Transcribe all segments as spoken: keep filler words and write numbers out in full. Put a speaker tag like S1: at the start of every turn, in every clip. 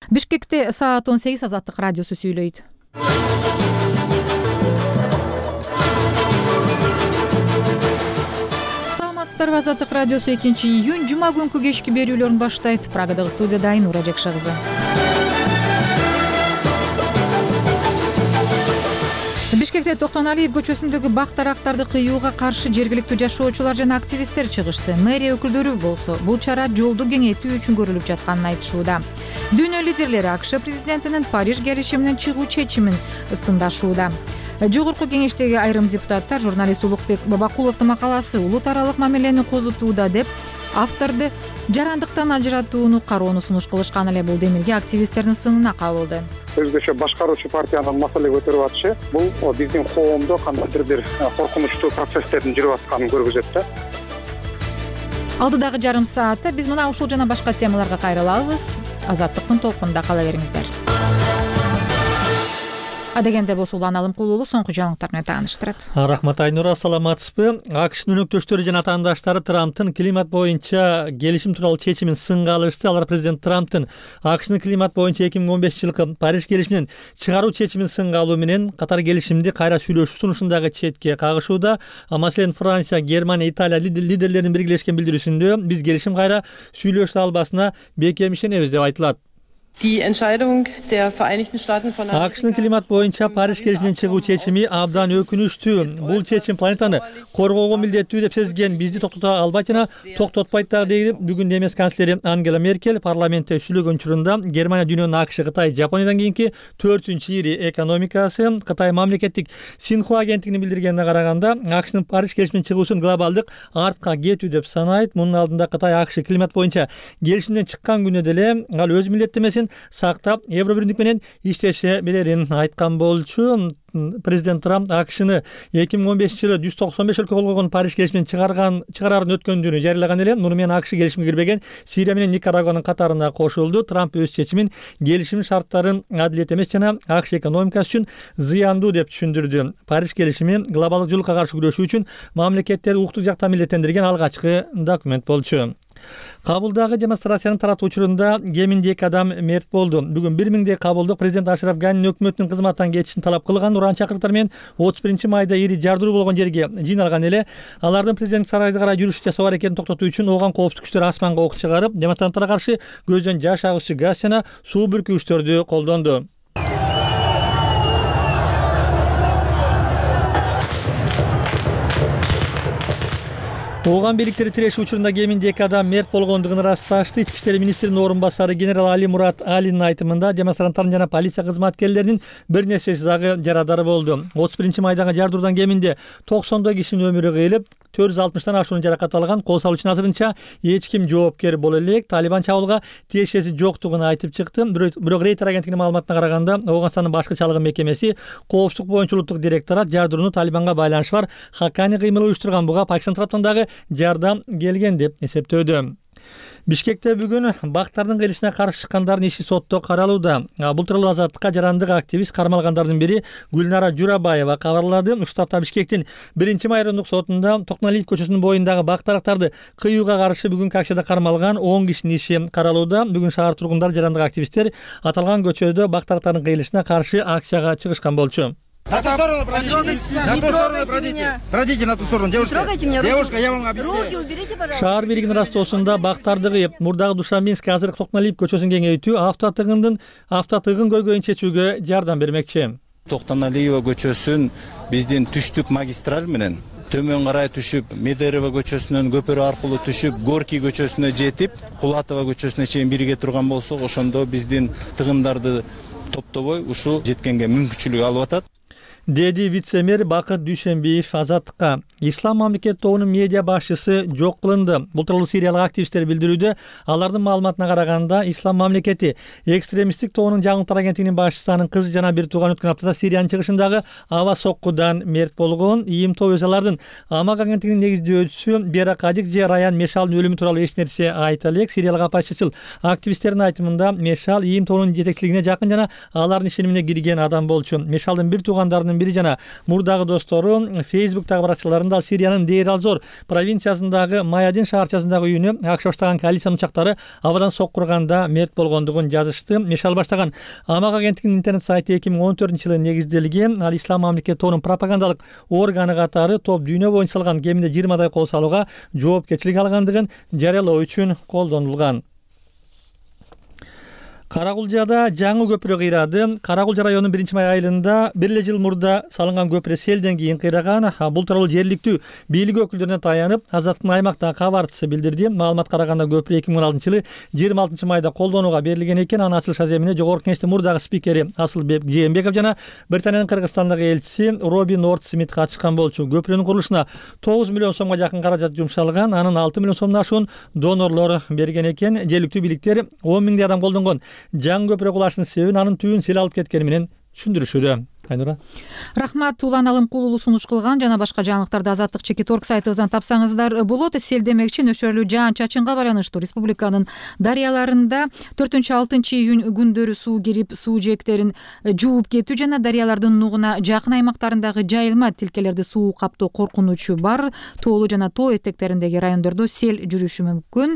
S1: Бишкекте саат он сегиз Азаттык радиосу сүйлөйт. Саламатсыздарбы, Азаттык радиосу экинчи июнь жума күнкү кечки берүүлөрүн баштайт. Прагадагы студияда Айнура Жекшагызы. Бишкекте Токтоналиев көчөсүндөгү бак-дарактарды кыюуга каршы жергиликтүү жашоочулар жана активисттер чыгышты. Мэрия өкүлдөрү болсо бул чара жолду кеңейтүү үчүн көрүлүп жатканын айтышууда. Дүйнө лидерлери АКШ президентинин Париж келишиминен чыгуу чечимин сындашууда. Жогорку кеңештеги айрым депутаттар журналист Улукбек Бабакуловдун макаласы улут аралык мамилени козутууда деп авторду жарандыктан ажыратууну кароону сунуш кылышкан эле. Бул демирге активисттердин сынына кабылды.
S2: Өзгөчө башкаруучу партиянын маселе көтөрүп атышы бул биздин коомдо кандайдыр бир коркунучтуу процесстердин жүрүп атканын көргөзөт да.
S1: Алдыдагы жарым саатта биз мына ушул жана башка темаларга кайрылабыз. Азаттыктын толкунунда кала бериңиздер. Адегенде болсо Улан Алымкулуулу соңку жаңылыктар менен тааныштырат.
S3: Рахмат Айнура, саламатсызбы? АКШнын өнөктөштөрү жана атаандаштары Трамптын климат боюнча келишим тууралуу чечимин сынга алышты. Алар президент Трамптын АКШнын климат боюнча эки миң он бешинчи жылкы Париж келишиминен чыгаруу чечимин сынга алуу менен катар келишимди кайра сүйлөшүү сунушундагы четке кагышууда. Маселен, Франция, Германия, Италия лидерлеринин биргелешкен билдирүүсүндө биз келишим кайра сүйлөшө албасына бекем ишенебиз деп айтылат. АКШнын климат боюнча Париж келишиминен чыгуу чечими абдан өкүнүчтүү. Бул чечим планетаны коргоого милдеттүү деп сезген бизди токтото албайт жана токтотпойт да дейт бүгүн немес канцлери Ангела Меркель парламентте сүйлөгөн учурунда. Германия дүйнөнүн АКШ, Кытай, Жапониядан кийинки төртүнчү ири экономикасы. Кытай мамлекеттик Синхуа агенттигинин билдиргенине караганда АКШнын Париж келишиминен чыгуусун глобалдык артка кетүү деп санайт. Мунун алдында Кытай АКШ климат боюнча келишимден чыккан күнү деле ал өз милдеттемесин сактап Евро биримдик менен иштеше берерин айткан болчу. Президент Трамп АКШны эки миң он бешинчи жылы жүз токсон беш өлкө кол койгон Париж келишиминен чыгарган чыгарарын өткөндүгүн жарыялаган эле. Муну менен АКШ келишимге кирбеген Сирия менен Никарагуанын катарына кошулду. Трамп өз чечимин келишим шарттарын адилет эмес жана АКШ экономикасы үчүн зыяндуу деп түшүндүрдү. Париж келишими глобалдык жылуулукка каршы күрөшүү үчүн мамлекеттерди уктук жактан милдеттендирген алгачкы документ болчу. Кабулдагы демонстрациянын таратуу учурунда кеминде эки адам мерт болду. Бүгүн бир миңдей кабулдук президент Ашраф Ганинин өкмөтүнүн кызматтан кетишин талап кылган уран чакырыктар менен отуз биринчи майда ири жардыруу болгон жерге жыйналган эле. Алардын президент сарайды карай жүрүш жасоо аракетин токтотуу үчүн ооган коопсуздук күчтөрү асманга ок чыгарып, демонстранттарга каршы көздөн жаш агуучу газ жана суу бүркүүчтөрдү колдонду. Ооган бийликтери тирешүү учурунда кеминде эки адам мерт болгондугун ырасташты. Ички иштер министринин орун басары генерал Али Мурат Алинин айтымында демонстранттардын жана полиция кызматкерлеринин бир нечеси дагы жарадар болду. отуз биринчи майдагы жардыруудан кеминде токсондой кишинин өмүрү кыйылып, төрт жүз алтымыштан ашуун жаракат алган. Кол салуучунун азырынча эч ким жоопкер боло элек. Талибан чабуулга тиешеси жоктугун айтып чыкты. Бирок Рейтер агенттигинин маалыматына караганда, Ооганстандын башкы чалгын мекемеси коопсуздук боюнча улуттук директорат жардырууну Талибанга байланышы бар хаккани кыймыл уюштурган. Буга Пакистан тараптан дагы жардам келген деп эсептөөдө. Бишкекте бүгүн бактардын кыйылышына каршы чыккандардын иши сотто каралууда. Бул тууралуу Азаттыкка жарандык активист кармалгандардын бири Гүлнара Журабаева кабарлады. Ушул тапта Бишкектин биринчи майрындык сотунда Токтоналиев көчөсүнүн боюндагы бак-дарактарды кыюуга каршы бүгүнкү акцияда кармалган он кишинин иши каралууда. Бүгүн шаар тургундары, жарандык активисттер аталган көчөдө бак-дарактардын кыйылышына каршы акцияга чыгышкан болчу.
S4: На ту сторону пройдите. На ту сторону пройдите. Пройдите на ту сторону, девушка. Не трогайте меня руки. Девушка, я вам объясняю. Руки уберите, пожалуйста.
S1: Шаар бийлигинин растоосунда бактарды кыйып, мурдагы Душанбинский, азыркы Токтоналиев көчөсүн кеңейтүү автотыгындын автотыгын көйгөйүн чечүүгө жардам бермекчи.
S5: Токтоналиев көчөсүн биздин түштүк магистраль менен төмөн карай түшүп, Медерева көчөсүнөн көпөрү аркылуу түшүп, Горький көчөсүнө жетип, Кулатова көчөсүнө чейин бирге турган болсок, ошондо биздин тыгындарды топтобой ушул жеткенге мүмкүнчүлүк алып атат.
S3: Деди вице-мэр Бакыт Дүйшөнбиев Азаттыкка. Ислам мамлекет тобунун медиа башчысы жок кылынды. Бул тууралуу сириялык активисттер билдирүүдө. Алардын маалыматына караганда, Ислам мамлекети экстремисттик тобунун жаңылыктар агенттигинин башчысы анын кызы жана бир тууган өткөн аптада Сириянын чыгышындагы аба соккудан мерт болгон. Ийим топ өз алардын Амак агенттигинин негиздөөчүсү Бера Кадик же Раян Мешалдын өлүмү тууралуу эч нерсе айта элек. Сириялык апачычыл активисттердин айтымында Мешал Ийим тобунун жетекчилигине жакын жана алардын ишенимине кирген адам болчу. Мешалдын бир туугандарынын бири жана мурдагы достору Facebook'тагы баракчаларында Сириянын Дейр-аль-Зор провинциясындагы Маядин шаарчасындагы үйүнө АКШ баштаган коалициянын учактары абадан соккурганда мерт болгондугун жазышты. Мешал баштаган Амак агенттигинин интернет сайты эки миң он төртүнчү жылы негизделген. Ал Ислам мамлекети тобунун пропагандалык органы катары топ дүйнө боюнча салган кеминде жыйырмадай кол салууга жоопкерчилик алгандыгын жарыялоо үчүн колдонулган. Каракулжада жаңы көпүрө кыйрады. Каракулжа районунун биринчи май айылында бир эле жыл мурда салынган көпүрө селден кийин кыйраган. Бул тууралуу жергиликтүү бийлик өкүлдөрүнө таянып, Азаттыктын аймактагы кабарчысы билдирди. Маалыматка караганда көпүрө эки миң он алтынчы жылы жыйырма алтынчы майда колдонууга берилген экен. Анын ачылыш аземине Жогорку Кеңештин мурдагы спикери Асылбек Жээнбеков жана Британиянын Кыргызстандагы элчиси Робин Норт-Смит катышкан болчу. Көпүрөнүн курулушуна тогуз миллион сомго жакын каражат жумшалган. Анын алты миллион сомдон ашуун донорлор берген экен. Жергиликтүү бийликтер он миңдей адам колдонгон жаңы көпүрө кулаштын себебин анын түбүн сел алып кеткени менен түшүндүрүшүүдө. Айнура. Рахмат.
S1: Улан Алым Кулулу сунуш кылган жана башка жаңылыктарды Азаттык чекит орг сайтыбыздан тапсаңыздар болот. Сел демекчи нөшөрлүү жаан-чачынга байланыштуу республиканын дарыяларында төртүнчү алтынчы июнь күндөрү суу кирип, суу жээктерин жууп кетүү жана дарыялардын нугуна жакын аймактарындагы жайылма тилкелерди суу каптоо коркунучу бар. Тоолуу жана тоо этектериндеги райондордо сел жүрүшү мүмкүн.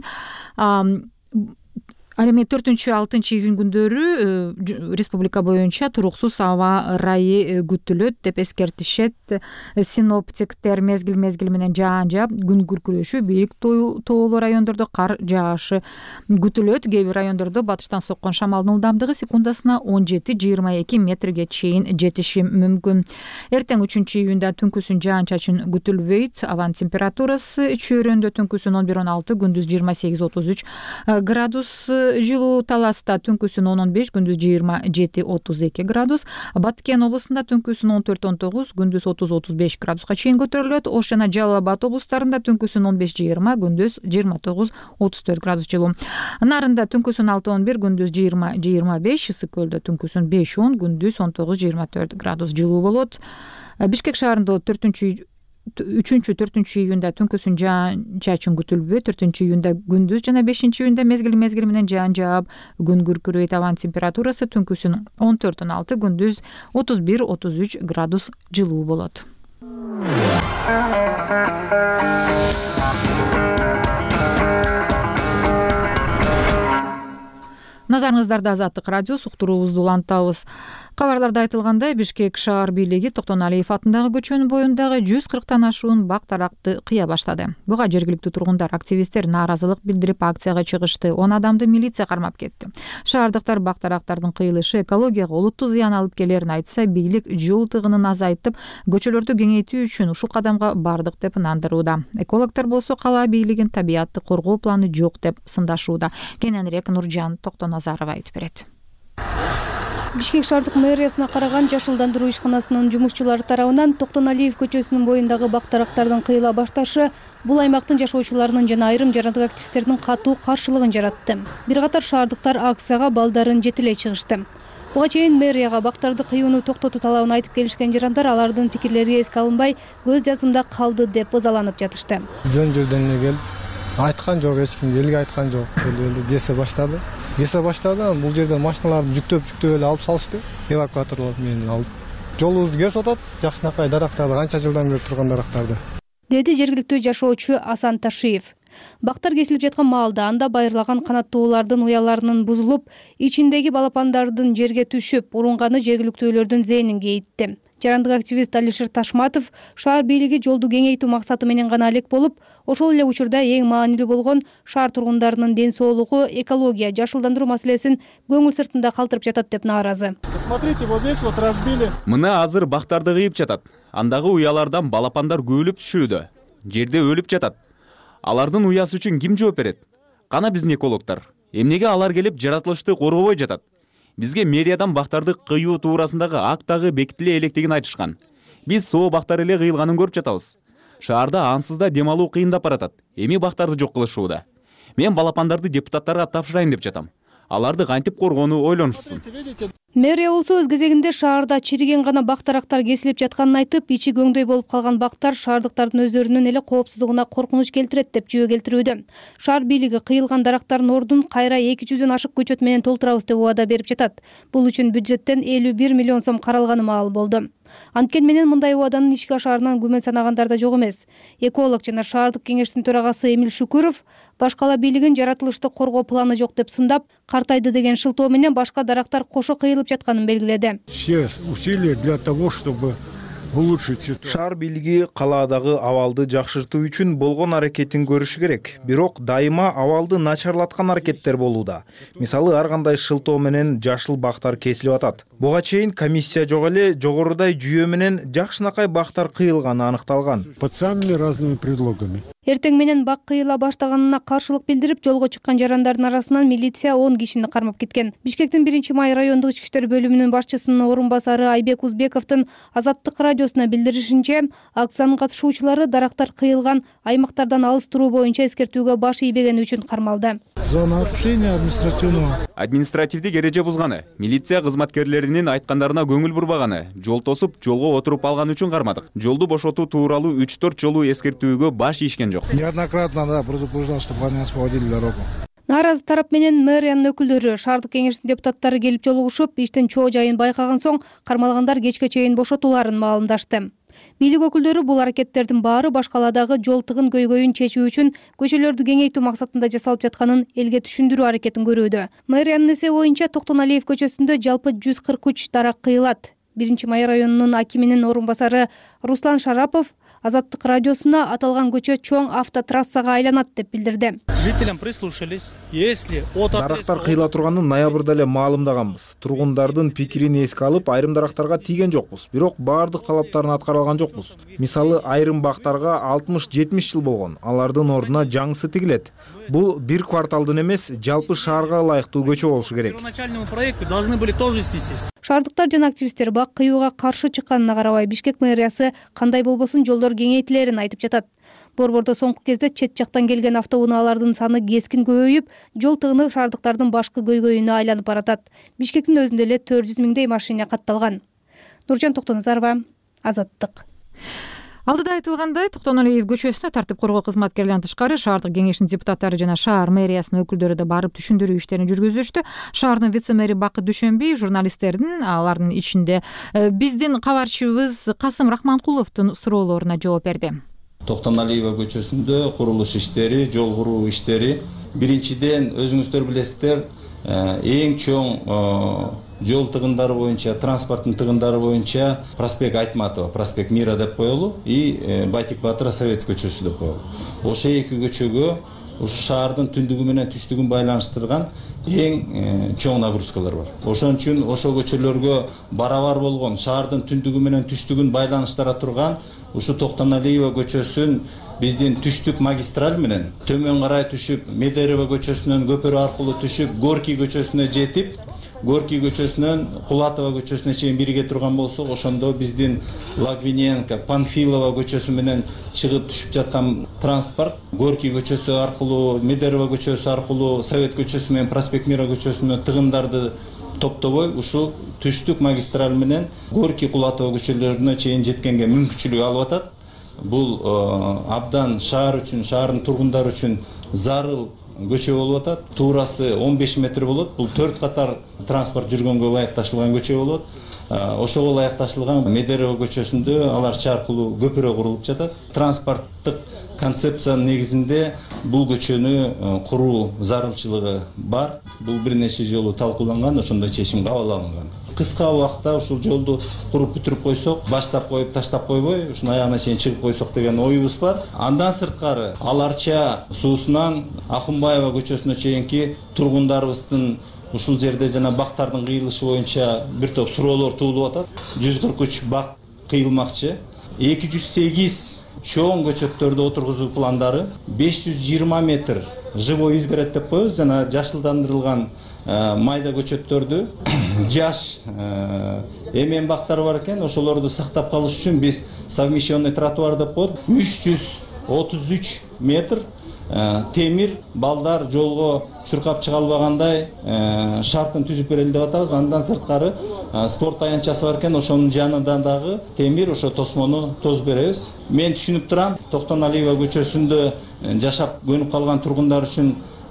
S1: Ал эми төртүнчү алтынчы июнь күндөрү республика боюнча туруксуз аба ырайы күтүлөт деп эскертишет синоптиктер. Мезгил мезгил менен жаан жаап, күн күркүрөшү, бийик тоолуу райондордо кар жаашы күтүлөт. Кээ бир райондордо батыштан соккон шамалдын ылдамдыгы секундасына он жети жыйырма эки метрге чейин жетиши мүмкүн. Эртең үчүнчү июнда түнкүсүн жаан-чачын күтүлбөйт. Абанын температурасы чөйрөндө түнкүсүн он бир он алты, күндүз жыйырма сегиз отуз үч градус жылуу. Таласта түнкүсүн он он беш, күндүз жыйырма жети отуз эки градус. Баткен облусунда түнкүсүн он төрт он тогуз, күндүз отуз отуз беш градуска чейин көтөрүлөт. Ош жана Жалал Абад облустарында түнкүсүн он беш жыйырма, күндүз жыйырма тогуз отуз төрт градус жылуу. Нарында түнкүсүн алты он бир, күндүз жыйырма жыйырма беш, Ысык көлдө түнкүсүн беш он, күндүз он тогуз жыйырма төрт градус жылуу болот. Бишкек шаарында төртүнчү үчүнчү төртүнчү июнда түнкүсүн жаан-чачын күтүлбөйт. төртүнчү июнда күндүз жана бешинчи июнда мезгил мезгил менен жаан жаап, күн күркүрөйт. Абанын температурасы түнкүсүн он төрт он алты, күндүз отуз бир отуз үч градус жылуу болот. Назарыңыздарда Азаттык радиосу уктуруубузду улантабыз. Кабарларда айтылгандай, Бишкек шаар бийлиги Токтоналиев атындагы көчөнүн боюндагы жүз кырктан ашуун бак-таракты кыя баштады. Буга жергиликтүү тургундар, активисттер нааразылык билдирип акцияга чыгышты. он адамды милиция кармап кетти. Шаардыктар бак-тарактардын кыйылышы экологияга олуттуу зыян алып келерин айтса, бийлик жол тыгынын азайтып, көчөлөрдү кеңейтүү үчүн ушул кадамга бардык деп ынандырууда. Экологдор болсо кала бийлигин табиятты коргоо планы жок деп сындашууда. Кененирээк Нуржан Токтоназарова айтып берет.
S6: Бишкек шаардык мэриясына караган жашылдандыруу ишканасынын жумушчулары тарабынан Токтоналиев көчөсүнүн боюндагы бак-тарактардын кыйыла башташы бул аймактын жашоочуларынын жана айрым жарандык активисттердин катуу каршылыгын жаратты. Бир катар шаардыктар акцияга балдарын жетилей чыгышты. Буга чейин мэрияга бактарды кыюуну токтотуу талабын айтып келишкен жарандар алардын пикирлери эске алынбай, көз жазымда калды деп ызаланып жатышты.
S7: Жөн жерден эле келип айткан жок, эч ким элге айткан жок. Эле кесе баштады. Кесе баштады, бул жерден машиналарды жүктөп-жүктөп эле алып салышты. Эвакуаторлор менен алып. Жолубузду кесип атат, жакшынакай дарактарды, канча жылдан бери турган дарактарды.
S6: Деди жергиликтүү жашоочу Асан Ташиев. Бактар кесилип жаткан маалда анда байырлаган канаттуулардын уяларынын бузулуп, ичиндеги балапандардын жерге түшүп, урунганы жергиликтүүлөрдүн зээнин кейитти. Жарандык активист Алишер Ташматов шаар бийлиги жолду кеңейтүү максаты менен гана элек болуп, ошол эле учурда эң маанилүү болгон шаар тургундарынын ден соолугу, экология, жашылдандыруу маселесин көңүл сыртында калтырып жатат деп нааразы.
S8: Смотрите, вот здесь вот разбили.
S9: Мына азыр бактарды кыйып жатат. Андагы уялардан балапандар көөлүп түшүүдө. Жерде өлүп жатат. Алардын уясы үчүн ким жооп берет? Кана биздин экологдор. Эмнеге алар келип жаратылышты коргобой жатат? Бизге мэриядан бактарды кыюу туурасындагы актагы бекитиле электигин айтышкан. Биз соо бактар эле кыйылганын көрүп жатабыз. Шаарда ансыз да дем алуу кыйындап баратат. Эми бактарды жок кылышууда. Мен балапандарды депутаттарга тапшырайын деп жатам. Аларды кантип коргоону ойлонушсын.
S6: Мэрия болсо өз кезегинде шаарда чириген гана бак-тарактар кесилип жатканын айтып, ичи көңдөй болуп калган бактар шаардыктардын өздөрүнүн эле коопсуздугуна коркунуч келтирет деп жөө келтирүүдө. Шаар бийлиги кыйылган дарактардын ордун кайра эки жүздөн ашык көчөт менен толтурабыз деп убада берип жатат. Бул үчүн бюджеттен элүү бир миллион сом каралганы маал болду. Анткени менен мындай убаданын ишке ашаарынан күмөн санагандар да жок эмес. Эколог жана шаардык кеңештин төрагасы Эмил Шүкүров баш кала бийлигин жаратылышты коргоо планы жок деп сындап, картайды деген шылтоо менен башка дарактар кошо кыйылып жатканын белгиледи.
S8: Все усилия для того, чтобы улучшить ситуацию.
S10: Шаар бийлиги калаадагы абалды жакшыртуу үчүн болгон аракетин көрүшү керек. Бирок дайыма абалды начарлаткан аракеттер болууда. Мисалы, ар кандай шылтоо менен жашыл бактар кесилип атат. Буга чейин комиссия жок эле жогорудай жүйө менен жакшынакай бактар кыйылганы аныкталган.
S8: Под самыми разными предлогами.
S6: Эртең менен бак кыйыла баштаганына каршылык билдирип, жолго чыккан жарандардын арасынан милиция он кишини кармап кеткен. Бишкектин биринчи май райондук ички иштер бөлүмүнүн башчысынын орун басары Айбек Узбековдун Азаттык радиосуна билдиришинче, акциянын катышуучулары дарактар кыйылган аймактардан алыс туруу боюнча эскертүүгө баш ийбегени үчүн кармалды.
S8: За нарушение административного.
S9: Административдик эреже бузганы, милиция кызматкерлеринин айткандарына көңүл бурбаганы, жол тосуп, жолго отуруп алган үчүн кармадык. Жолду бошотуу тууралуу үч төрт жолу эскертүүгө баш ийишкен жок.
S8: Неоднократно, да, предупреждал, чтобы они освободили дорогу.
S6: Нааразы тарап менен мэриянын өкүлдөрү, шаардык кеңештин депутаттары келип жолугушуп, иштин чоо жайын байкаган соң кармалгандар кечке чейин бошотуларын маалымдашты. Бийлик өкүлдөрү бул аракеттердин баары баш каладагы жол тыгын көйгөйүн чечүү үчүн көчөлөрдү кеңейтүү максатында жасалып жатканын элге түшүндүрүү аракетин көрүүдө. Мэриянын эсеби боюнча Токтоналиев көчөсүндө жалпы жүз кырк үч дарак кыйылат. Биринчи май районунун акиминин орун басары Руслан Шарапов Азаттык радиосуна аталган көчө чоң автотрассага айланат деп билдирди.
S3: Жителям прислушались. Если от
S10: дарактар кыйыла турганын ноябрда эле маалымдаганбыз. Тургундардын пикирин эске алып, айрым дарактарга тийген жокпуз. Бирок баардык талаптарын аткара алган жокпуз. Мисалы, айрым бактарга алтымыш жетимиш жыл болгон. Алардын ордуна жаңысы тигилет. Бул бир кварталдын эмес, жалпы шаарга ылайыктуу көчө болушу керек.
S3: Первоначальному проекту должны были тоже снестись.
S6: Шаардыктар жана активисттер бак кыюуга каршы чыкканына карабай, Бишкек мэриясы кандай болбосун жолдор кеңейтилерин айтып жатат. Борбордо соңку кезде чет жактан келген автоунаалардын саны кескин көбөйүп, жол тыгыны шаардыктардын башкы көйгөйүнө айланып баратат. Бишкектин өзүндө эле төрт жүз миңдей машина катталган. Нуржан Токтоназарова, Азаттык.
S1: Алдыда айтылгандай, Токтоналиев көчөсүнө тартип коргоо кызматкерлеринен тышкары шаардык кеңештин депутаттары жана шаар мэриясынын өкүлдөрү да барып түшүндүрүү иштерин жүргүзүштү. Шаардын вице-мэри Бакыт Дүйшөнбиев журналисттердин, алардын ичинде биздин кабарчыбыз Касым Рахманкуловдун суроолоруна жооп берди.
S5: Токтоналиева көчөсүндө курулуш иштери, жол куруу иштери, биринчиден өзүңүздөр билесиздер, эң чоң жол тыгындары боюнча, транспорттун тыгындары боюнча проспект Айтматова, проспект Мира деп коелу и Байтик Батыра Совет көчөсү деп коелу. Ошо эки көчөгө ушу шаардын түндүгү менен түштүгүн байланыштырган эң чоң нагрузкалар бар. Ошон үчүн ошо көчөлөргө барабар болгон шаардын түндүгү менен түштүгүн байланыштыра турган ушу Токтоналиева көчөсүн биздин түштүк магистраль менен төмөн карай түшүп, Медерева көчөсүнөн көпүрө аркылуу түшүп, Горький көчөсүнө жетип, Горький көчөсүнөн Кулатова көчөсүнө чейин бирге турган болсок, ошондо биздин Лагвиненко, Панфилова көчөсү менен чыгып түшүп жаткан транспорт Горький көчөсү аркылуу, Медерева көчөсү аркылуу, Совет көчөсү менен Проспект Мира көчөсүнө тыгындарды топтобой ушу түштүк магистраль менен Горький, Кулатова көчөлөрүнө чейин жеткенге мүмкүнчүлүк алып атат. Бул абдан шаар үчүн, шаардын тургундары үчүн зарыл көчө болуп атат. Туурасы он беш метр болот. Бул төрт катар транспорт жүргөнгө ылайыкташылган көчө болот. Ошого ылайыкташылган Медерева көчөсүндө аларча аркылуу көпүрө курулуп жатат. Транспорттук концепциянын негизинде бул көчөнү куруу зарылчылыгы бар. Бул бир нече жолу талкууланган, ошондой чечим кабыл алынган. Кыска убакта ушул жолду куруп бүтүрүп койсок, баштап коюп таштап койбой, ушунун аягына чейин чыгып койсок деген оюбуз бар. Андан сырткары Аларча суусунан Акунбаева көчөсүнө чейинки тургундарыбыздын ушул жерде жана бактардын кыйылышы боюнча бир топ суроолор туулуп атат. жүз кырк үч бак кыйылмакчы. эки жүз сегиз чоң көчөттөрдү отургузуу пландары, беш жүз жыйырма метр живой изгородь деп коебуз, жана жашылдандырылган майда көчөттөрдү, жаш эмен бактары бар экен, ошолорду сактап калыш үчүн биз совмещенный тротуар деп коет, үч жүз отуз үч метр темир балдар жолго чуркап чыга албагандай шартын түзүп берели деп атабыз. Андан сырткары спорт аянтчасы бар экен, ошонун жанында дагы темир ошо тосмону тосуп беребиз. Мен түшүнүп турам, Токтоналиева көчөсүндө жашап көнүп калган тургундар үчүн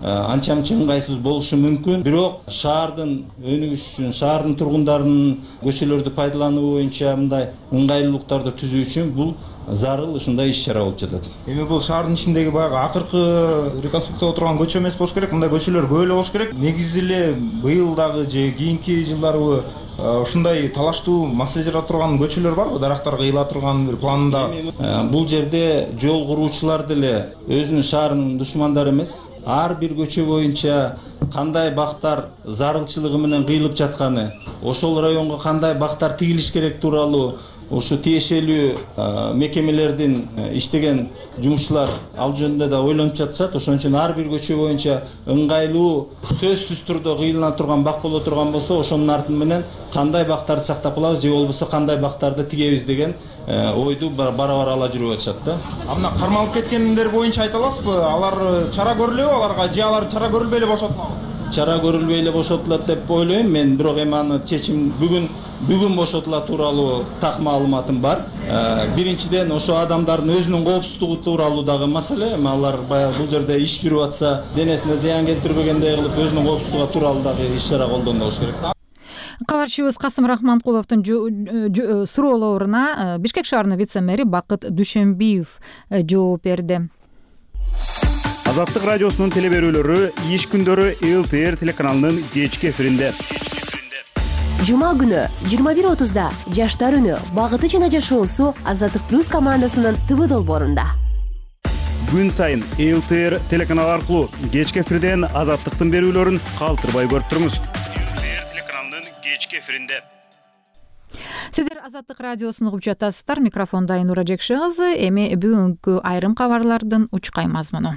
S5: анча мынча ыңгайсыз болушу мүмкүн. Бирок шаардын өнүгүшү үчүн, шаардын тургундарынын көчөлөрдү пайдалануу боюнча мындай ыңгайлуулуктарды түзүү үчүн бул зарыл ушундай иш-чара болуп жатат.
S10: Эми бул шаардын ичиндеги баягы акыркы реконструкциялап турган көчө эмес болуш керек, мындай көчөлөр көп эле болуш керек. Негизи эле быйыл дагы же кийинки жылдары ушундай талаштуу маселе жарата турган көчөлөр барбы? Дарактар кыйыла турган бир планында.
S5: Бул жерде жол куруучулар деле өзүнүн шаарынын душмандары эмес. Ар бир көчө боюнча кандай бактар зарылчылыгы менен кыйылып жатканы, ошол районго кандай бактар тигилиш керек тууралуу ушу тиешелүү мекемелердин иштеген жумушчулар ал жөнүндө да ойлонуп жатышат. Ошон үчүн ар бир көчө боюнча ыңгайлуу, сөзсүз түрдө кыйылына турган бак боло турган болсо, ошонун артын менен кандай бактарды сактап калабыз же болбосо кандай бактарды тигебиз деген ойду бара-бара ала жүрүп атышат да.
S10: А мына кармалып кеткендер боюнча айта аласызбы? Алар чара көрүлөбү аларга же алар чара көрүлбөй эле бошотулабы?
S5: Чара көрүлбөй эле бошотулат деп ойлойм мен, бирок эми аны чечим бүгүн бүгүн бошотулат тууралуу так маалыматым бар. Биринчиден ошо адамдардын өзүнүн коопсуздугу тууралуу дагы маселе. Эми алар баягы бул жерде иш жүрүп атса, денесине зыян келтирбегендей кылып өзүнүн коопсуздугу тууралуу дагы иш-чара колдонулуш болуш керек.
S1: Кабарчыбыз Касым Рахманкуловдун суроолоруна Бишкек шаарынын вице-мэри Бакыт Дүйшөнбиев жооп берди.
S11: Азаттык радиосунун телеберүүлөрү иш күндөрү эл тэ эр телеканалынын кечки эфиринде.
S12: Жума күнү жыйырма бир отузда Жаштар үнү багыты жана жашоосу Азаттык плюс командасынын тэ вэ долбоорунда.
S11: Күн сайын эл тэ эр телеканалы аркылуу кечки эфирден Азаттыктын берүүлөрүн калтырбай көрүп турмуз. эл тэ эр телеканалынын кечки эфиринде.
S1: Сиздер Азаттык радиосун угуп жатасыздар. Микрофонда Айнура Жекши кызы. Эми бүгүнкү айрым кабарлардын учкай мазмуну.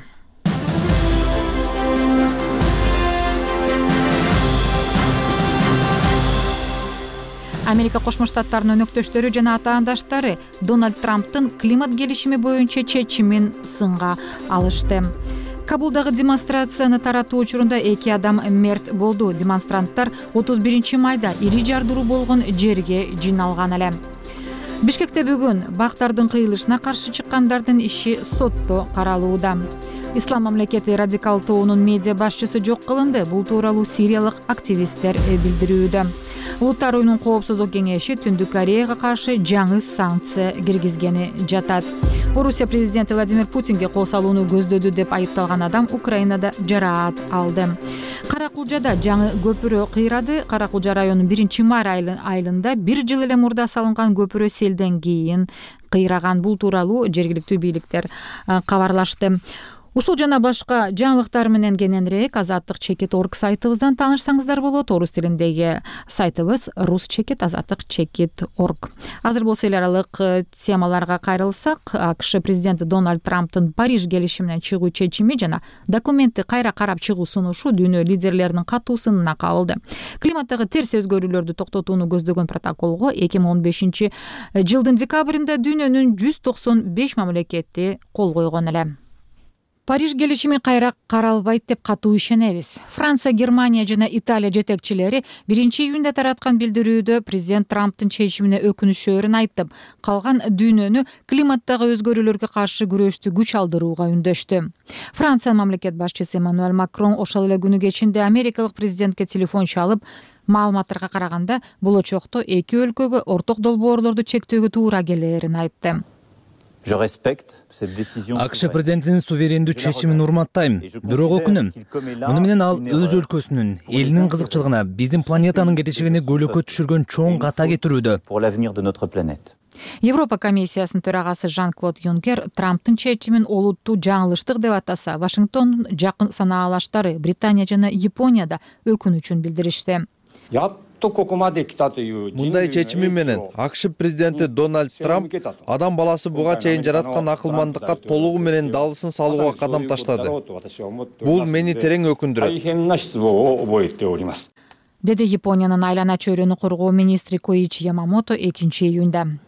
S1: Америка Кошмо Штаттарынын өнөктөштөрү жана атаандаштары Дональд Трамптын климат келишими боюнча чечимин сынга алышты. Кабулдагы демонстрацияны таратуу учурунда эки адам мерт болду. Демонстранттар отуз биринчи майда ири жардыруу болгон жерге жиналган эле. Бишкекте бүгүн бактардын кыйылышына каршы чыккандардын иши сотто каралууда. Ислам мамлекети радикал тобунун медиа башчысы жок кылынды. Бул тууралуу сириялык активисттер билдирүүдө. Улуттар уюмунун коопсуздук кеңеши Түндүк Кореяга каршы жаңы санкция киргизгени жатат. Орусия президенти Владимир Путинге кол салууну көздөдү деп айыпталган адам Украинада жараат алды. Каракулжада жаңы көпүрө кыйрады. Каракулжа районунун биринчи май айылында бир жыл эле мурда салынган көпүрө селден кийин кыйраган. Бул тууралуу жергиликтүү бийликтер кабарлашты. Ушул жана башка жаңылыктар менен кененирээк азаттык чекит точка орг сайтыбыздан таанышсаңыздар болот. Орус тилиндеги сайтыбыз рус чекит азаттык чекит точка орг. Азыр болсо эл аралык темаларга кайрылсак, АКШ президенти Дональд Трамптын Париж келишиминен чыгуу чечими жана документти кайра карап чыгуу сунушу дүйнө лидерлеринин катуу сынына кабылды. Климаттагы терс өзгөрүүлөрдү токтотууну көздөгөн протоколго эки миң он бешинчи жылдын декабрында дүйнөнүн жүз токсон беш мамлекети кол койгон эле. Париж келишими кайра каралбайт деп катуу ишенебиз. Франция, Германия жана Италия жетекчилери биринчи июнда тараткан билдирүүдө президент Трамптын чечимине өкүнүшөрүн айтып, калган дүйнөнү климаттагы өзгөрүүлөргө каршы күрөштү күч алдырууга үндөштү. Франция мамлекет башчысы Эммануэль Макрон ошол эле күнү кечинде америкалык президентке телефон чалып, маалыматтарга караганда болочокто эки өлкөгө орток долбоорлорду чектөөгө туура келээрин айтты.
S13: АКШ президентинин суверендүү чечимин урматтайм. Бирок өкүнөм. Муну менен ал өз өлкөсүнүн, элинин кызыкчылыгына, биздин планетанын келечегине көйлөккө түшүргөн чоң ката кетирүүдө.
S1: Европа комиссиясынын төрагасы Жан-Клод Юнкер Трамптын чечимин олуттуу жаңылыштык деп атаса, Вашингтондун жакын санаалаштары Британия жана Японияда өкүнүчүн билдиришти.
S14: Мындай чечими менен АКШ президенти Дональд Трамп адам баласы буга чейин жараткан акылмандыкка толугу менен далысын салууга кадам таштады. Бул мени терең өкүндүрөт,
S1: деди Япониянын айлана чөйрөнү коргоо министри Коичи Ямамото экинчи июнда.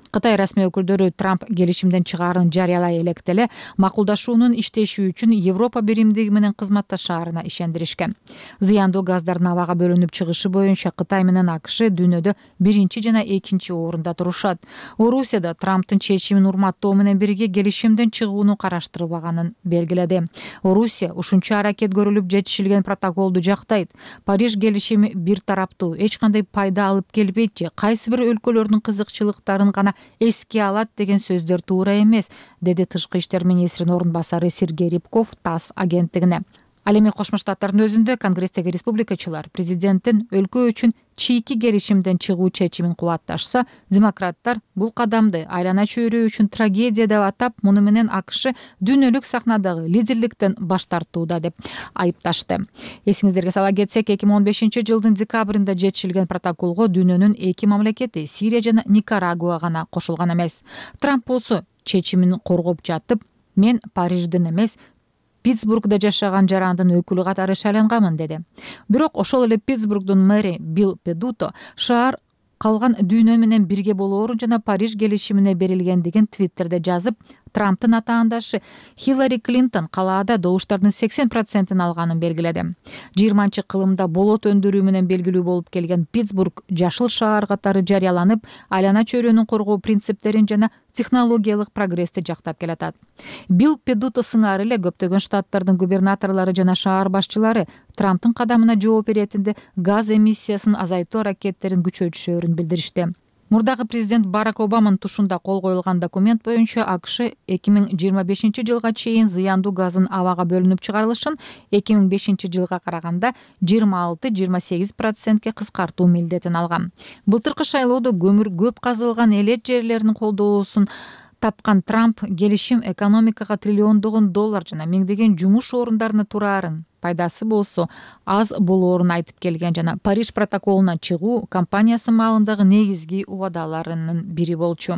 S1: Кытай расмий өкүлдөрү Трамп келишимден чыгаарын жарыялай элек деле макулдашуунун иштеши үчүн Европа биримдиги менен кызматташаарына ишендиришкен. Зыяндуу газдардын абага бөлүнүп чыгышы боюнча Кытай менен АКШ дүйнөдө биринчи жана экинчи орунда турушат. Орусия да Трамптын чечимин урматтоо менен бирге келишимден чыгууну караштырбаганын белгиледи. Орусия ушунча аракет көрүлүп жетишилген протоколду жактайт. Париж келишими бир тараптуу, эч кандай пайда алып келбейт же кайсы бир өлкөлөрдүн кызыкчылыктарын гана эске алат деген сөздөр туура эмес, деди тышкы иштер министринин орун басары Сергей Рябков ТАСС агенттигине. Ал эми Кошмо Штаттардын өзүндө Конгресстеги республикачылар президенттин өлкө үчүн чийки келишимден чыгуу чечимин кубатташса, демократтар бул кадамды айлана чөйрө үчүн трагедия деп атап, муну менен АКШ дүйнөлүк сахнадагы лидерликтен баш тартууда деп айыпташты. Эсиңиздерге сала кетсек, эки миң он бешинчи жылдын декабрында жетишилген протоколго дүйнөнүн эки мамлекети Сирия жана Никарагуа гана кошулган эмес. Трамп болсо чечимин коргоп жатып, мен Париждин эмес, Питтсбургда жашаган жарандын өкүлү катары шайлангамын деди. Бирок ошол эле Питтсбургдун мэри Билл Педуто шаар калган дүйнө менен бирге болоорун жана Париж келишимине берилгендигин Твиттерде жазып, Трамптын атаандашы Хиллари Клинтон калаада добуштардын сексен процентин алганын белгиледи. жыйырманчы кылымда болот өндүрүү менен белгилүү болуп келген Питтсбург жашыл шаар катары жарыяланып, айлана чөйрөнүн коргоо принциптерин жана технологиялык прогрессти жактап келатат. Билл Педуто сыңары эле көптөгөн штаттардын губернаторлору жана шаар башчылары Трамптын кадамына жооп беретинде газ эмиссиясын азайтуу аракеттерин күчөтүшөөрүн билдиришти. Мурдагы президент Барак Обаманын тушунда кол коюлган документ боюнча АКШ эки миң жыйырма бешинчи жылга чейин зыяндуу газын абага бөлүнүп чыгарылышын эки миң бешинчи жылга караганда жыйырма алты жыйырма сегиз процентке кыскартуу милдетин алган. Былтыркы шайлоодо көмүр көп казылган элет жерлеринин колдоосун тапкан Трамп келишим экономикага триллиондогон доллар жана миңдеген жумуш орундарына тураарын, пайдасы болсо аз болоорун айтып келген жана Париж протоколуна чыгуу компаниясы маалындагы негизги убадаларынын бири болчу.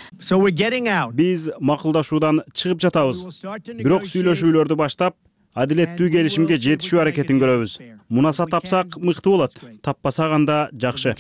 S11: Биз макулдашуудан чыгып жатабыз. Бирок сүйлөшүүлөрдү баштап, адилеттүү келишимге жетишүү аракетин көрөбүз. Мунаса тапсак мыкты болот, таппасак анда жакшы.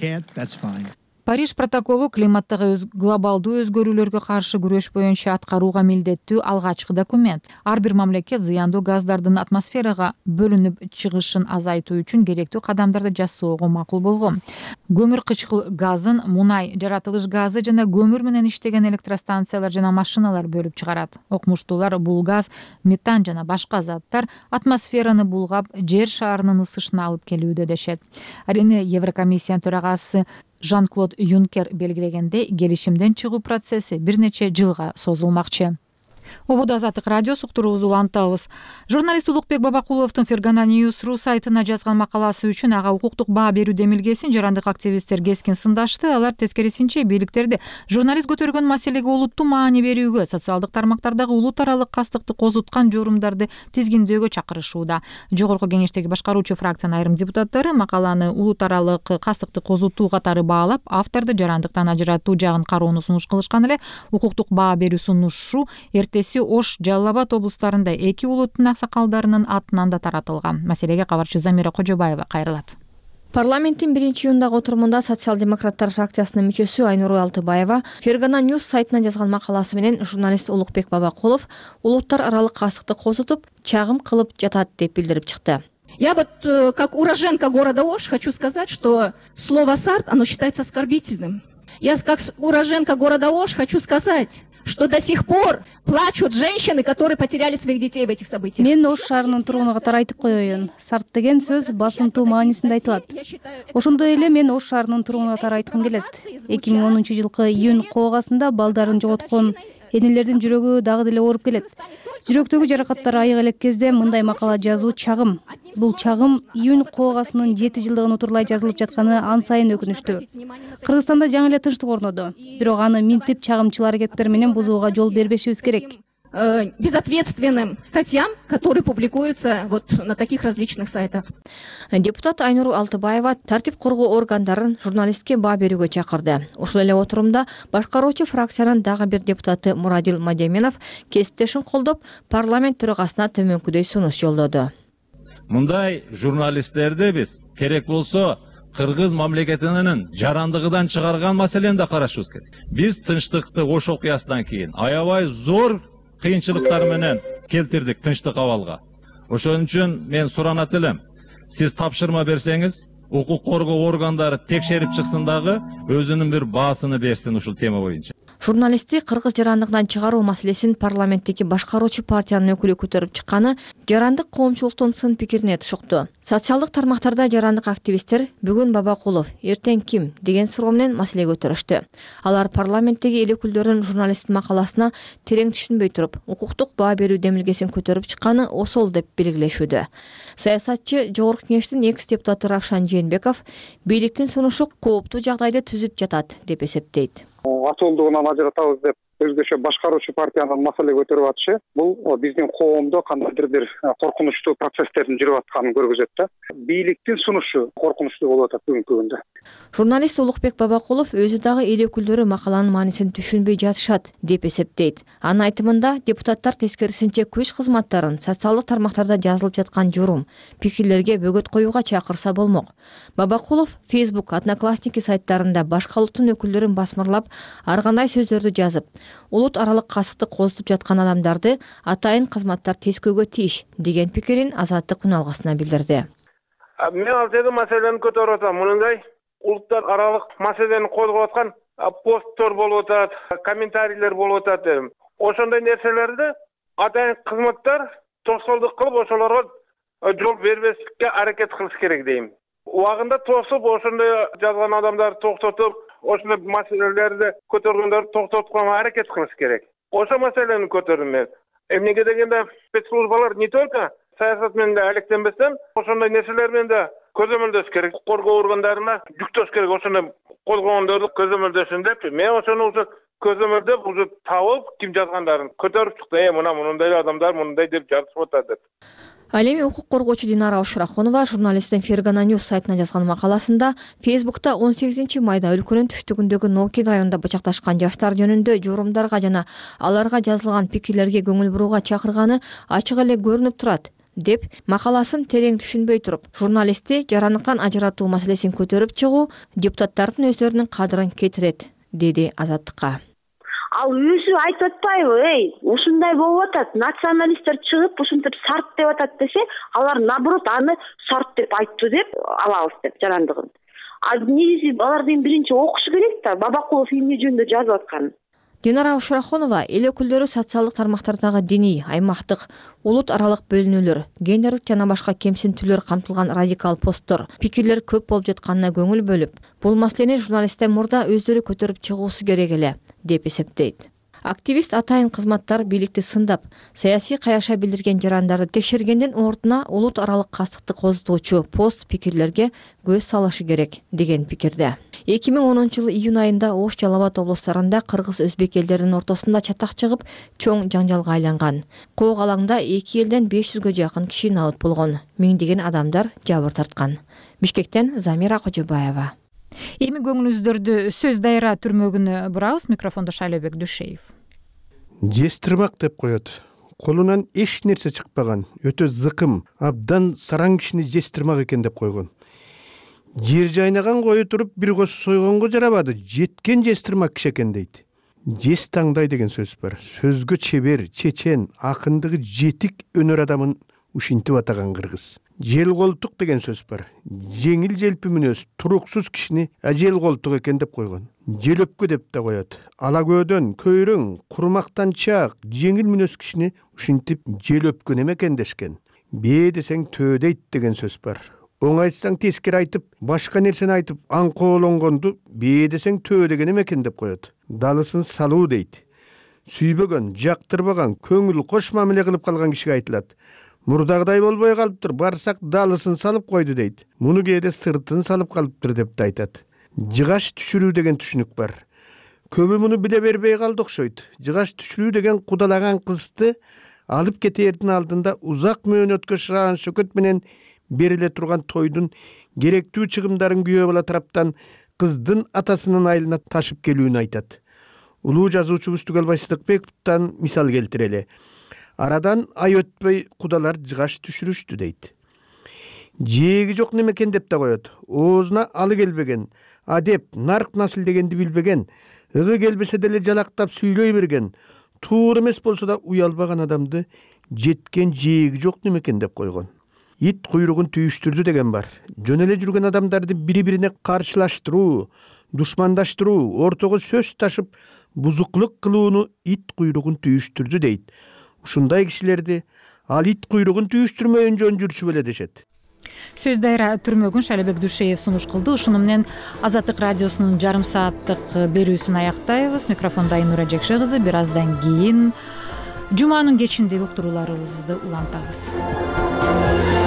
S1: Париж протоколу климаттагы өз глобалдуу өзгөрүүлөргө каршы күрөш боюнча аткарууга милдеттүү алгачкы документ. Ар бир мамлекет зыяндуу газдардын атмосферага бөлүнүп чыгышын азайтуу үчүн керектүү кадамдарды жасоого макул болгон. Көмүр кычкыл газын мунай, жаратылыш газы жана көмүр менен иштеген электростанциялар жана машиналар бөлүп чыгарат. Окумуштуулар бул газ, метан жана башка заттар атмосфераны булгап, жер шарынын ысышына алып келүүдө дешет. Арийне Еврокомиссиянын төрагасы Жан-Клод Юнкер белгилегендей, келишимден чыгуу процесси бир нече жылга созулмакчы. Ободо Азаттык радиосу уктуруубузду улантабыз. Журналист Улукбек Бабакуловдун Фергана Ньюс.ру сайтына жазган макаласы үчүн ага укуктук баа берүү демилгесин жарандык активисттер кескин сындашты. Алар тескерисинче бийликтерди журналист көтөргөн маселеге олуттуу маани берүүгө, социалдык тармактардагы улут аралык кастыкты козуткан жорумдарды тизгиндөөгө чакырышууда. Жогорку кеңештеги башкаруучу фракциянын айрым депутаттары макаланы улут аралык кастыкты козутуу катары баалап, авторду жарандыктан ажыратуу жагын кароону сунуш кылышкан эле укуктук баа берүү сунушу эртеси Ош, Жалал Абад облустарында эки улуттун аксакалдарынын атынан да таратылган. Маселеге кабарчы Замира Кожобаева кайрылат.
S15: Парламенттин биринчи июндагы отурумунда социал-демократтар фракциясынын мүчөсү Айнур Алтыбаева Фергана Ньюс сайтына жазган макаласы менен журналист Улукбек Бабакулов улуттар аралык кастыкты козутуп, чагым кылып жатат деп билдирип чыкты.
S16: Я вот, как уроженка города Ош, хочу сказать, что слово «сарт», оно считается оскорбительным. Я, как уроженка города Ош, хочу сказать, что до сих пор плачут женщины, которые потеряли своих детей в этих событиях.
S6: Мен Ош шаарынын тургуну катары айтып коеюн. Сарт деген сөз басымтуу маанисинде айтылат. Ошондой эле мен Ош шаарынын тургуну катары айткым келет. эки миң онунчу жылкы июнь коогасында балдарын жоготкон энелердин жүрөгү дагы деле ооруп келет. Жүрөктөгү жаракаттар айык элек кезде мындай макала жазуу чагым. Бул чагым июнь коогасынын жети жылдыгын утурлай жазылып жатканы ан сайын өкүнүчтүү. Кыргызстанда жаңы эле тынчтык орноду. Бирок аны минтип чагымчыл аракеттер менен бузууга жол бербешибиз керек.
S16: Безответственным статьям, которые публикуются вот на таких различных сайтах.
S15: Депутат Айнур Алтыбаева тартип коргоо органдарын журналистке баа берүүгө чакырды. Ошол эле отурумда башкаруучу фракциянын дагы бир депутаты Мурадил Мадеменов кесиптешин колдоп, парламент төрагасына төмөнкүдөй сунуш жолдоду.
S17: Мындай журналисттерди биз керек болсо кыргыз мамлекетинин жарандыгынан чыгарган маселени да карашыбыз керек. Биз тынчтыкты Ош окуясынан кийин аябай зор кыйынчылыктар менен келтирдик тынчтык абалга. Ошон үчүн мен суранат элем, сиз тапшырма берсеңиз, укук коргоо органдары текшерип чыксын дагы өзүнүн бир баасыны берсин ушул тема боюнча.
S15: Журналистти кыргыз жарандыгынан чыгаруу маселесин парламенттеги башкаруучу партиянын өкүлү көтөрүп чыкканы жарандык коомчулуктун сын пикирине тушукту. Социалдык тармактарда жарандык активисттер бүгүн Бабакулов, эртең ким деген суроо менен маселе көтөрүштү. Алар парламенттеги эл өкүлдөрүнүн журналисттин макаласына терең түшүнбөй туруп, укуктук баа берүү демилгесин көтөрүп чыкканы осол деп белгилешүүдө. Саясатчы Жогорку Кеңештин экс депутаты Равшан Жээнбеков бийликтин сунушу кооптуу жагдайды түзүп жатат деп эсептейт.
S2: Атуулдугунан ажыратабыз деп өзгөчө башкаруучу партиянын маселе көтөрүп атышы бул биздин коомдо кандайдыр бир коркунучтуу процесстердин жүрүп атканын көргөзөт да. Бийликтин сунушу коркунучтуу болуп атат бүгүнкү күндө.
S15: Журналист Улукбек Бабакулов өзү дагы эл өкүлдөрү макаланын маанисин түшүнбөй жатышат деп эсептейт. Анын айтымында депутаттар тескерисинче күч кызматтарын социалдык тармактарда жазылып жаткан журум, пикирлерге бөгөт коюуга чакырса болмок. Бабакулов Facebook, Одноклассники сайттарында башка улуттун өкүлдөрүн басмырлап, ар кандай сөздөрдү жазып, улут аралык касыкты козутуп жаткан адамдарды атайын кызматтар тескөөгө тийиш деген пикирин Азаттык үналгысына билдирди.
S18: Мен ал жерде маселени көтөрүп атам. Мындай улуттар аралык маселени козгоп аткан посттор болуп атат, комментарийлер болуп атат дедим. Ошондой нерселерди атайын кызматтар тосолдук кылып, ошолорго жол бербестикке аракет кылыш керек дейм. Убагында тосуп, ошондой жазган адамдарды токтотуп, ошондой маселелерди көтөргөндөрдү токтотконго аракет кылыш керек. Ошо маселени көтөрдүм мен. Эмнеге дегенде спецслужбалар не только саясат менен да алектенбестен, ошондой нерселер менен да көзөмөлдөш керек. Коргоо органдарына жүктөш керек, ошондой козгогондорду көзөмөлдөшүн деп. Мен ошону уже көзөмөлдөп, уже табып, ким жазгандарын көтөрүп чыкты. Э, мына мындай адамдар мындай деп жазып атат деп.
S15: Ал эми укук коргоочу Динара Ушрахунова журналисттин Фергана Ньюс сайтына жазган макаласында Facebook'та он сегизинчи майда өлкөнүн түштүгүндөгү Нокин районунда бычакташкан жаштар жөнүндө журумдарга жана аларга жазылган пикирлерге көңүл бурууга чакырганы ачык эле көрүнүп турат деп макаласын терең түшүнбөй туруп, журналистти жарандыктан ажыратуу маселесин көтөрүп чыгуу депутаттардын өздөрүнүн кадырын кетирет, деди Азаттыкка.
S19: Ал өзү айтып атпайбы, эй, ушундай болуп атат, националисттер чыгып ушинтип сарт деп атат десе, алар наоборот аны сарт деп айтты деп алабыз деп жарандыгын. А негизи алардын биринчи окушу керек да, Бабакулов эмне жөнүндө жазып атканын.
S15: Динара Ушрахунова эл өкүлдөрү социалдык тармактардагы диний, аймактык, улут аралык бөлүнүүлөр, гендерлик жана башка кемсинтүүлөр камтылган радикал посттор, пикирлер көп болуп жатканына көңүл бөлүп, бул маселени журналисттер мурда өздөрү көтөрүп чыгуусу керек эле деп эсептейт. Активист атайын кызматтар бийликти сындап, саясий каяша билдирген жарандарды текшергендин ордуна улут аралык кастыкты козутуучу пост пикирлерге көз салышы керек деген пикирде. эки миң онунчу жылы июнь айында Ош, Жалал Абад облустарында кыргыз-өзбек элдеринин ортосунда чатак чыгып, чоң жаңжалга айланган. Коок алаңда эки элден беш жүзгө жакын киши набыт болгон, миңдеген адамдар жабыр тарткан. Бишкектен Замира Кожобаева.
S1: Эми көңүлүңүздөрдү сөз дайра түрмөгүнө бурабыз. Микрофондо Шайлообек Душеев.
S20: Жестирмак деп коет. Колунан эч нерсе чыкпаган, өтө зыкым, абдан сараң кишини жестирмак экен деп койгон. Жер жайнаган кою туруп бир кос сойгонго жарабады, жеткен жестирмак киши экен дейт. Жес таңдай деген сөз бар. Сөзгө чебер, чечен, акындыгы жетик өнөр адамын ушинтип атаган кыргыз. Жел колтук деген сөз бар. Жеңил желпи мүнөз, туруксуз кишини жел колтук экен деп койгон. Желөпкө деп да коет. Ала көөдөн, көйрөң, курмактанчак, жеңил мүнөз кишини ушинтип желөпкө неме экен дешкен. Бээ десең төө дейт деген сөз бар. Оңайсаң тескери айтып, башка нерсени айтып, аңкоолонгонду бээ десең төө деген эме экен деп коет. Далысын салуу дейт. Сүйбөгөн, жактырбаган, көңүл кош мамиле кылып калган кишиге айтылат. Мурдагыдай болбой калыптыр, барсак далысын салып койду дейт. Муну кээде сыртын салып калыптыр деп да айтат. Жыгаш түшүрүү деген түшүнүк бар. Көбү муну биле бербей калды окшойт. Жыгаш түшүрүү деген кудалаган кызды алып кетээрдин алдында узак мөөнөткө шыраган шөкөт менен бериле турган тойдун керектүү чыгымдарын күйөө бала тараптан кыздын атасынын айылына ташып келүүнү айтат. Улуу жазуучубуз Түгел Байсыздыкбековдон мисал келтирели. Арадан ай өтпөй кудалар жыгаш түшүрүштү дейт. жээги жок неме экен деп да коет. Оозуна алы келбеген, адеп, нарк насыл дегенди билбеген, ыгы келбесе деле жалактап сүйлөй берген, туура эмес болсо да уялбаган адамды жеткен жээги жок неме экен деп койгон. Ит куйругун түйүштүрдү деген бар. Жөн эле жүргөн адамдарды бири-бирине каршылаштыруу, душмандаштыруу, ортого сөз ташып бузуклук кылууну ит куйругун түйүштүрдү дейт. Ушундай кишилерди ал ит куйругун түйүштүрмөйүн жөн жүрчү беле дешет.
S1: Сөз дайра түрмөгүн Шалебек Дүйшеев сунуш кылды. Ушуну менен Азаттык радиосунун жарым сааттык берүүсүн аяктайбыз. Микрофондо Айнура Жекше кызы. Бир аздан кийин жуманын кечиндеги уктурууларыбызды улантабыз.